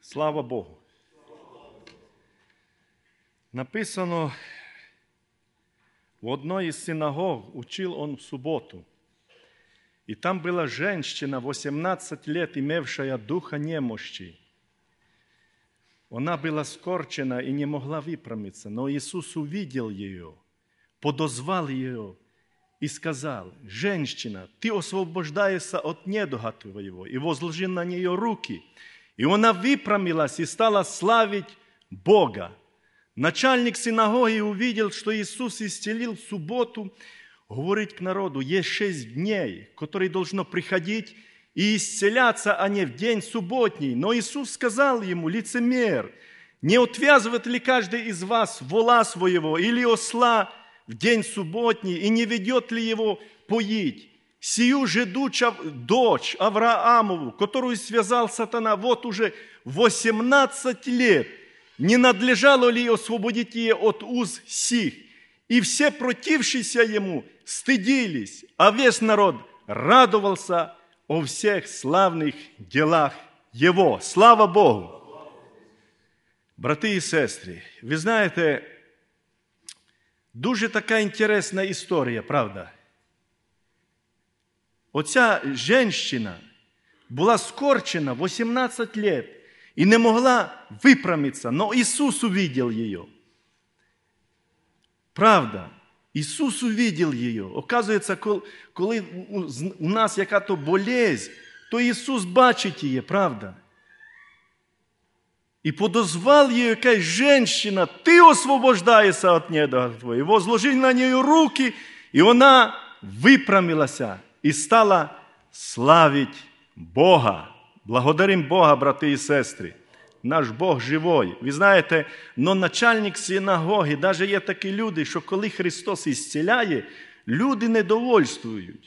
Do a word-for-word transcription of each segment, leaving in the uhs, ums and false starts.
Слава Богу. Написано, в одной из синагог учил он в субботу. И там была женщина, восемнадцать лет, имевшая духа немощи. Она была скорчена и не могла выпрямиться, но Иисус увидел ее, подозвал ее и сказал: «Женщина, ты освобождаешься от недуга твоего», и возложил на нее руки. И она выпрямилась и стала славить Бога. Начальник синагоги увидел, что Иисус исцелил в субботу, говорит к народу: есть шесть дней, которые должно приходить и исцеляться, а не в день субботний. Но Иисус сказал ему: лицемер, не отвязывает ли каждый из вас вола своего или осла в день субботний, и не ведет ли его поить? Сию же дочь Авраамову, которую связал сатана вот уже восемнадцать лет, не надлежало ли освободить ее от уз сих? И все протившиеся ему стыдились, а весь народ радовался о всех славных делах его. Слава Богу! Брати і сестри, ви знаєте, дуже така інтересна історія, правда? Оця жінка була скорчена восемнадцать лет и не могла выпрямиться, но Иисус увидел ее. Правда, Иисус увидел ее. Оказується, коли у нас яка-то болезнь, то Иисус бачить її, правда? И подозвал ее, какая женщина, ты освобождаешься от недуга твоего. Возложил на нее руки, и она выпрямилась и стала славить Бога. Благодарим Бога, брати і сестри. Наш Бог живой. Ви знаєте, но начальник синагоги, навіть є такі люди, що коли Христос ісціляє, люди недовольствують.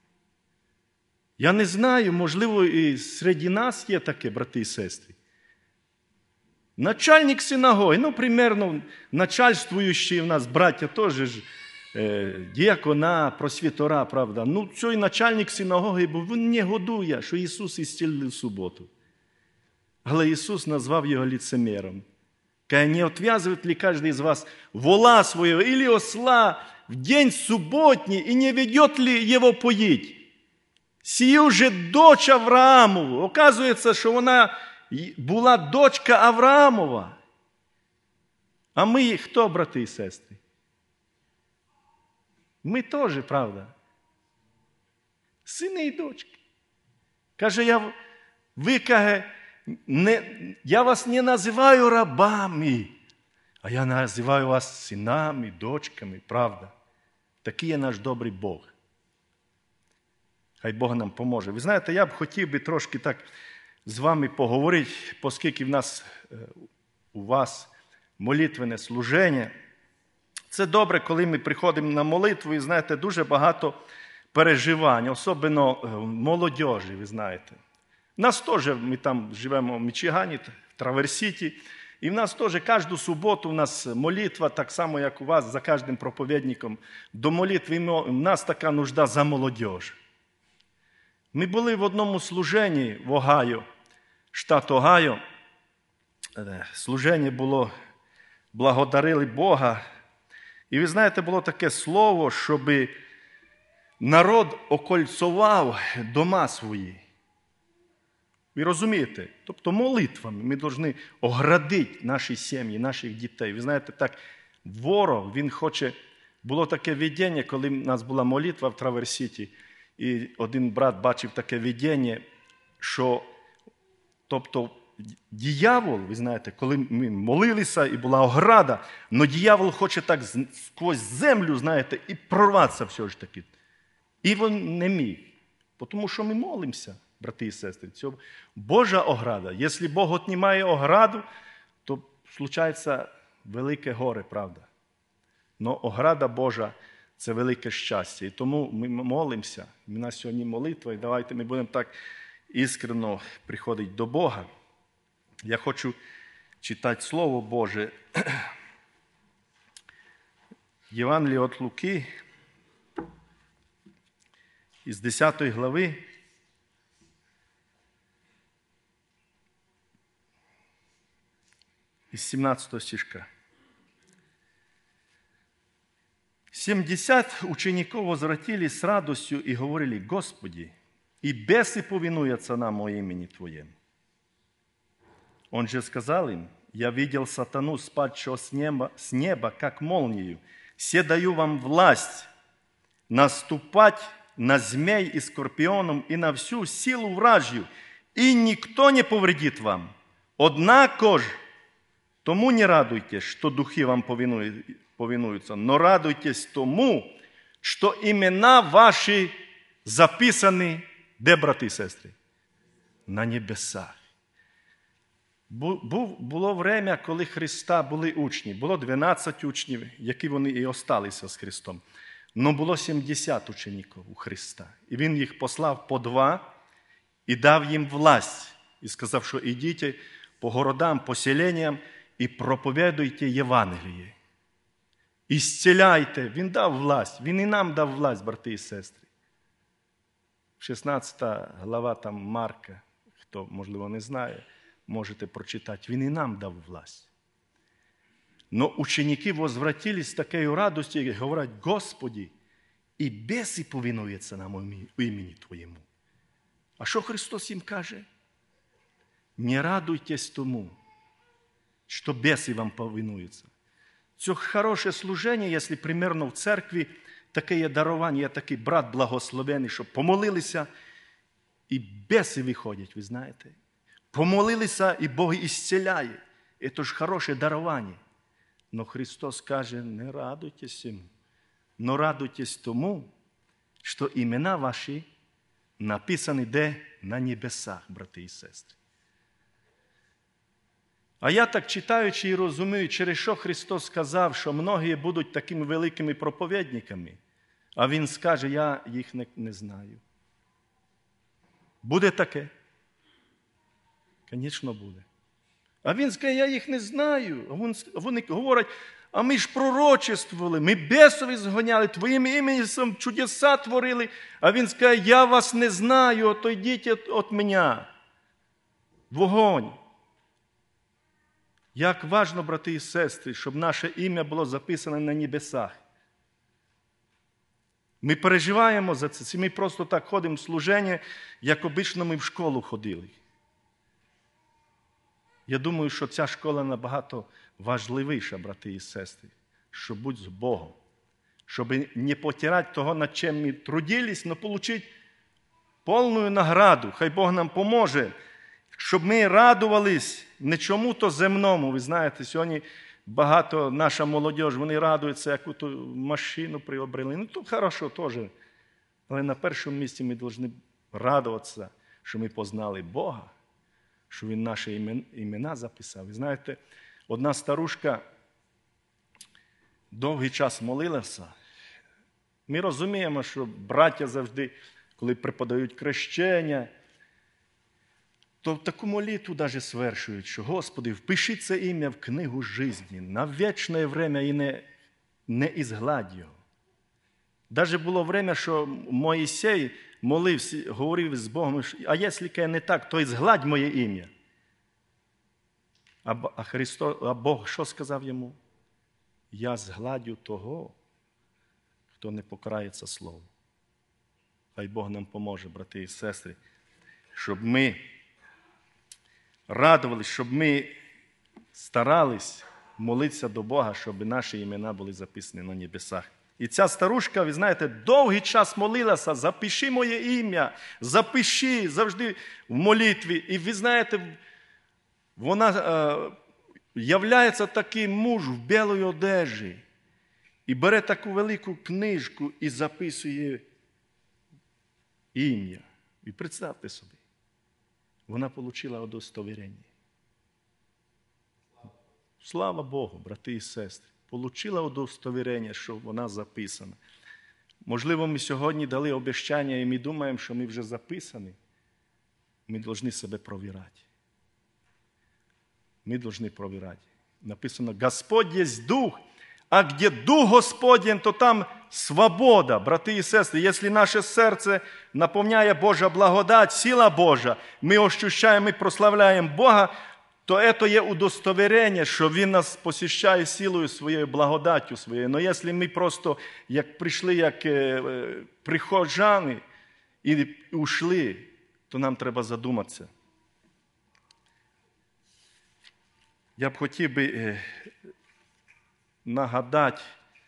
Я не знаю, можливо, і серед нас є таке, брати і сестри. Начальник синагоги, ну, примерно, начальствуючі в нас браття теж ж, діакона, просвітора, правда. Ну, цей начальник синагоги, бо він не годує, що Ісус ісцілив в суботу. Але Ісус назвав його лицемером. Каже: не отвязывает ли каждый из вас вола своего или осла в день субботний и не ведет ли его поить? Сию же дочь Авраамову. Оказується, що вона була дочка Авраамова. А ми хто, брати і сестри? Ми теж, правда? Сини і дочки. Каже, я, ви, каже, не, я вас не називаю рабами, а я називаю вас синами, дочками, правда? Такий є наш добрий Бог. Хай Бог нам поможе. Ви знаєте, я б хотів би трошки так з вами поговорити, оскільки в нас, у вас молитвене служення. Це добре, коли ми приходимо на молитву і, знаєте, дуже багато переживань, особливо молодіжі, ви знаєте. У нас теж, ми там живемо в Мічигані, в Траверс-Сіті, і в нас теж кожну суботу у нас молитва, так само, як у вас, за кожним проповідником. До молитви у нас така нужда за молодіж. Ми були в одному служенні в Огайо, штат Огайо. Служення було, благодарили Бога. І ви знаєте, було таке слово, щоб народ окольцував дома свої. Ви розумієте? Тобто молитвами ми повинні оградити наші сім'ї, наших дітей. Ви знаєте, так, ворог, він хоче... Було таке видіння, коли в нас була молитва в Траверс-Сіті, і один брат бачив таке видіння, що, тобто, диявол, ви знаєте, коли ми молилися і була ограда, но диявол хоче так сквозь землю, знаєте, і прорватися все ж таки. І він не міг, тому що ми молимося, брати і сестри. Це Божа ограда. Якщо Бог отнімає ограду, то случається велике горе, правда. Но ограда Божа – це велике щастя. І тому ми молимося. У нас сьогодні молитва, і давайте ми будемо так іскренно приходити до Бога. Я хочу читати Слово Боже. Євангеліє від Луки із десятої глави. из семнадцатого стишка. «Семьдесят учеников возвратились с радостью и говорили: Господи, и бесы повинуются нам о имени Твоем. Он же сказал им: я видел сатану, спадшего с неба, с неба, как молнию. Се даю вам власть наступать на змей и скорпионов и на всю силу вражью, и никто не повредит вам. Однако ж, тому не радуйтесь, что духи вам повинуются, но радуйтесь тому, что имена ваши записаны, де, брати і сестри? На небесах. Було время, коли Христа були учні. Було дванадцять учнів, які вони і осталися з Христом. Но було сімдесят учеників у Христа. І Він їх послав по два і дав їм власть. І сказав, що ідіть по городам, поселенням і проповідуйте Євангеліє. І зціляйте. Він дав власть. Він і нам дав власть, брати і сестри. шістнадцята глава там Марка, хто, можливо, не знає, можете прочитати. Він і нам дав власть. Но ученики возвратились з такою радостю і говорять: Господи, і беси повинуються нам у імені Твоєму. А що Христос їм каже? Не радуйтесь тому, що беси вам повинуються. Це хороше служення, якщо примерно в церкві таке є дарування, є такий брат благословений, щоб помолилися, і беси виходять, ви знаєте. Помолилися, і Бог ісціляє. Це ж хороше дарування. Но Христос каже: не радуйтесь йому, но радуйтесь тому, що імена ваші написані де? На небесах, брати і сестри. А я так читаючи і розумію, через що Христос сказав, що многі будуть такими великими проповідниками, а Він скаже: я їх не, не знаю. Буде таке? Звісно, буде. А Він скаже: я їх не знаю. А вони говорять: а ми ж пророчествували, ми бесові згоняли, Твоїм іменем чудеса творили. А Він скаже: я вас не знаю, отойдіть від мене. Вогонь. Як важно, брати і сестри, щоб наше ім'я було записане на небесах. Ми переживаємо за це. Ми просто так ходимо в служення, як обично ми в школу ходили. Я думаю, що ця школа набагато важливіша, брати і сестри, щоб бути з Богом. Щоб не потирати того, над чим ми трудились, но отримати повну награду. Хай Бог нам поможе, щоб ми радувались не чому-то земному. Ви знаєте, сьогодні багато наша молодь, вони радуються, яку-то машину приобрели. Ну, то хорошо теж. Але на першому місці ми повинні радуватися, що ми познали Бога, що Він наші імена записав. Ви знаєте, одна старушка довгий час молилася. Ми розуміємо, що браття завжди, коли преподають хрещення, то в таку молитву навіть свершують, що: Господи, впиши це ім'я в книгу житті на вічне время і не, не ізгладь його. Навіть було время, що Моїсей молився, говорив з Богом: а якщо не так, то ізгладь моє ім'я. А, Христос, а Бог що сказав йому? Я згладю того, хто не покарається слову. Хай Бог нам поможе, брати і сестри, щоб ми радувались, щоб ми старались молитися до Бога, щоб наші імена були записані на небесах. І ця старушка, ви знаєте, довгий час молилася: запиши моє ім'я, запиши, завжди в молитві. І ви знаєте, вона е, являється такий муж в білій одежі і бере таку велику книжку і записує ім'я. І представте собі, вона отримала удостоверення. Слава Богу, брати і сестри. Получила удостоверення, що вона записана. Можливо, ми сьогодні дали обіцяння, і ми думаємо, що ми вже записані. Ми повинні себе провірати. Ми повинні провірати. Написано: Господь є Дух, а де Дух Господень, то там свобода. Брати і сестри, якщо наше серце наповняє Божа благодать, сила Божа, ми ощущаємо, ми прославляємо Бога, то це є удостоверення, що Він нас посіщає силою своєю, благодаттю своєю. Але якщо ми просто як прийшли, як прихожани і ушли, то нам треба задуматися. Я б хотів би нагадати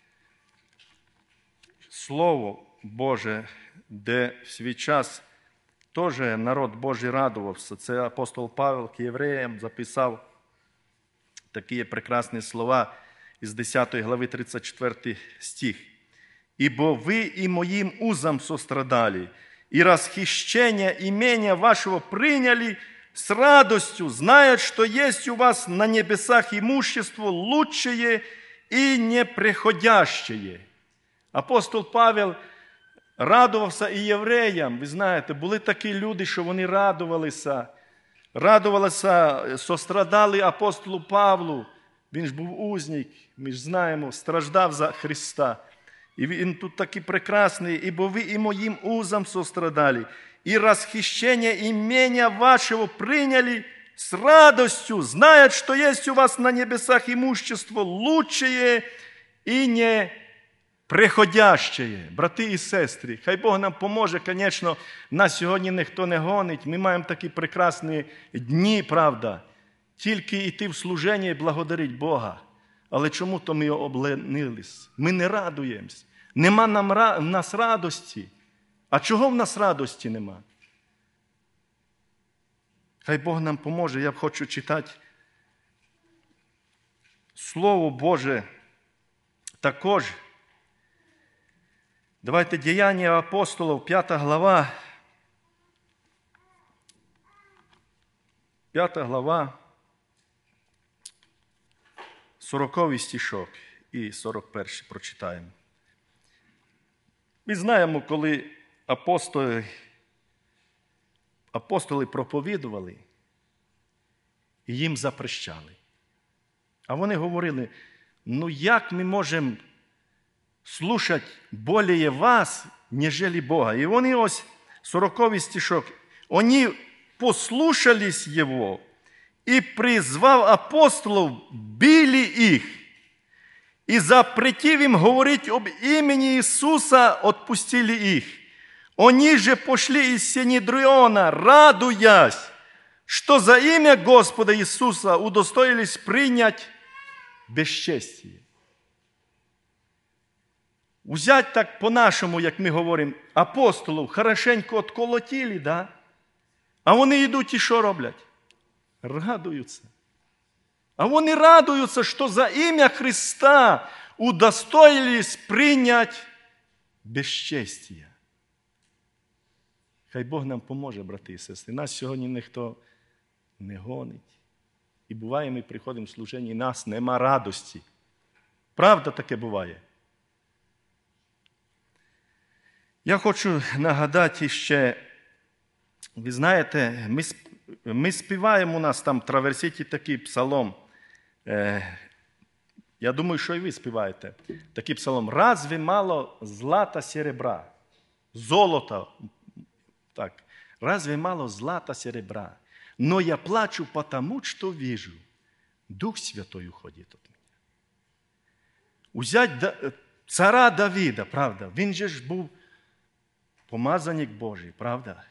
Слово Боже, де в свій час теж народ Божий радувався. Це апостол Павел к євреям записав такі прекрасні слова із десятої глави тридцять четвертий стих. «Ибо вы и моим узам сострадали, и расхищение имения вашего приняли с радостью, зная, что есть у вас на небесах имущество лучшее и неприходящее». Апостол Павел радувався і євреям. Ви знаєте, були такі люди, що вони радувалися. Радувалися, сострадали апостолу Павлу. Він ж був узник, ми ж знаємо, страждав за Христа. І він тут такий прекрасний. «Ибо вы и моим узам сострадали, и расхищение имения вашего приняли с радостью, зная, что есть у вас на небесах имущество лучшее и не приходящее». Брати і сестри, хай Бог нам поможе, звісно, нас сьогодні ніхто не гонить, ми маємо такі прекрасні дні, правда, тільки йти в служення і благодарити Бога. Але чому-то ми обленились, ми не радуємось, нема нам, в нас радості. А чого в нас радості нема? Хай Бог нам поможе, я б хочу читати Слово Боже також. Давайте Діяння апостолів, п'ята глава, п'ята глава, сороковий стишок і сорок перший прочитаємо. Ми знаємо, коли апостоли, апостоли проповідували, і їм запрещали. А вони говорили, ну як ми можемо слушать более вас, нежели Бога. И вони ось, сороковий стишок, они послушались Его, и, призвав апостолов, били их, и, запретив им говорить об имени Иисуса, отпустили их. Они же пошли из Синедриона, радуясь, что за имя Господа Иисуса удостоились принять бесчестие. Взять так по-нашому, як ми говоримо, апостолів, хорошенько отколотили, да? А вони йдуть і що роблять? Радуються. А вони радуються, що за ім'я Христа удостоились прийняти безчестя. Хай Бог нам поможе, брати і сестри. Нас сьогодні ніхто не гонить. І буває, ми приходимо в служіння, і нас нема радості. Правда таке буває? Я хочу нагадати ще, ви знаєте, ми, ми співаємо у нас там в траверситі такий псалом. Е, я думаю, що і ви співаєте. Такий псалом. «Разве мало злата серебра?» Золота. Так. «Разве мало злата серебра? Но я плачу потому, что вижу. Дух Святой уходит от меня». Узять цара Давида, правда, він же ж був помазаник Божий, правда?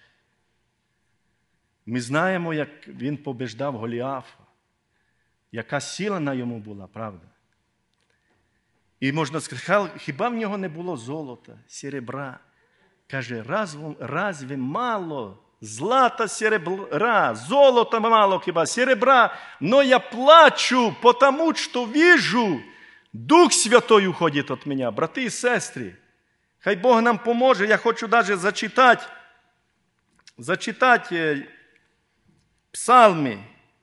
Ми знаємо, як він побеждав Голіафа, яка сила на йому була, правда? І можна сказати, хіба в нього не було золота, серебра? Каже, разве, разве мало злата, серебра, золота мало хіба, серебра, но я плачу, потому что вижу, Дух Святой уходит от меня. Брати і сестри, хай Бог нам поможе. Я хочу навіть зачитати, зачитати псалми.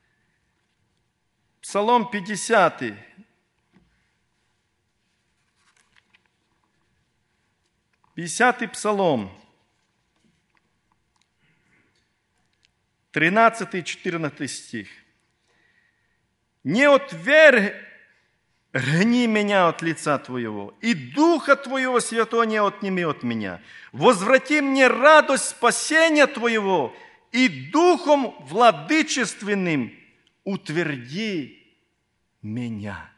Псалом п'ятдесятий. п'ятдесятий псалом. тринадцатый четырнадцатый стих. «Не отвергни меня от лица Твоего, и Духа Твоего Святого не отними от меня. Возврати мне радость спасения Твоего, и Духом владычественным утверди меня.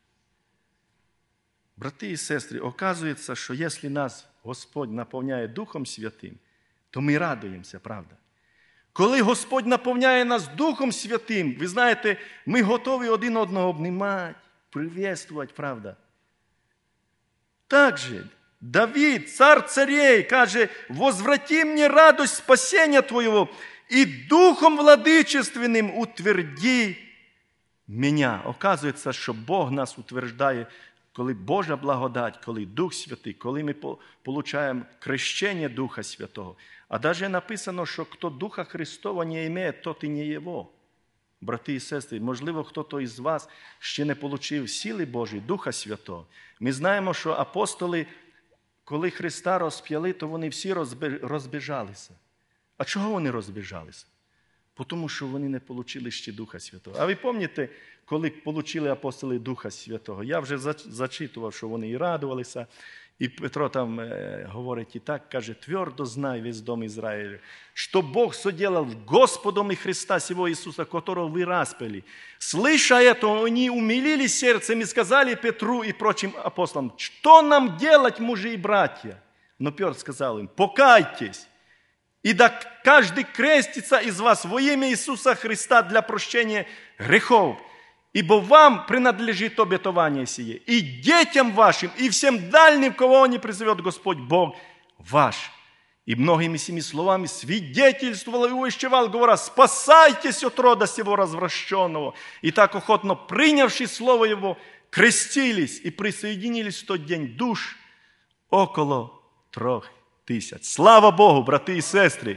Брати і сестри, оказується, що якщо нас Господь наповняє Духом Святим, то ми радуємося, правда? Коли Господь наповняє нас Духом Святим, ви знаєте, ми готові один одного обнімати, привітувати, правда? Так же, Давид, цар царей, каже, «Возврати мне радость спасения Твоего, и Духом владычественным утверди меня». Оказується, що Бог нас утверждає, коли Божа благодать, коли Дух Святий, коли ми получаємо крещення Духа Святого. А навіть написано, що хто Духа Христова не має, тот і не Його. Брати і сестри, можливо, хто-то із вас ще не отримав сили Божої, Духа Святого. Ми знаємо, що апостоли, коли Христа розп'яли, то вони всі розбіжалися. А чого вони розбіжалися? Тому що вони не отримали ще Духа Святого. А ви пам'ятаєте, коли отримали апостоли Духа Святого? Я вже зачитував, що вони і радувалися. І Петро там е, говорить і так, каже, «Твердо знай весь дом Израиля, что Бог соделал Господом и Христа сего Иисуса, которого вы распяли». Слыша это, они умилились сердцем и сказали Петру и прочим апостолам, «Что нам делать, мужи и братья?» Но Петр сказал им, «Покайтесь, и да каждый крестится из вас во имя Иисуса Христа для прощения грехов. Ибо вам принадлежит обетование сие, и детям вашим, и всем дальним, кого не призовет Господь Бог ваш». И многими семи словами свидетельствовал и увещевал, говоря, «Спасайтесь от рода сего развращенного». И так охотно принявши слово его, крестились и присоединились в тот день душ около трех тисяч. Слава Богу, брати і сестри!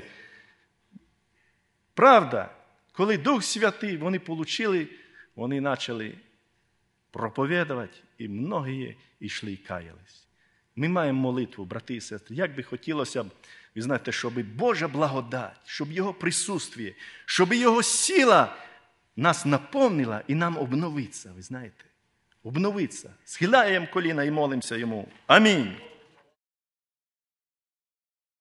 Правда, коли Дух Святий вони получили, вони почали проповідувати, і многі йшли і каялись. Ми маємо молитву, брати і сестри. Як би хотілося б, ви знаєте, щоб Божа благодать, щоб Його присутствие, щоб Його сила нас наповнила і нам обновиться, ви знаєте. Обновиться. Схиляємо коліна і молимося Йому. Амінь.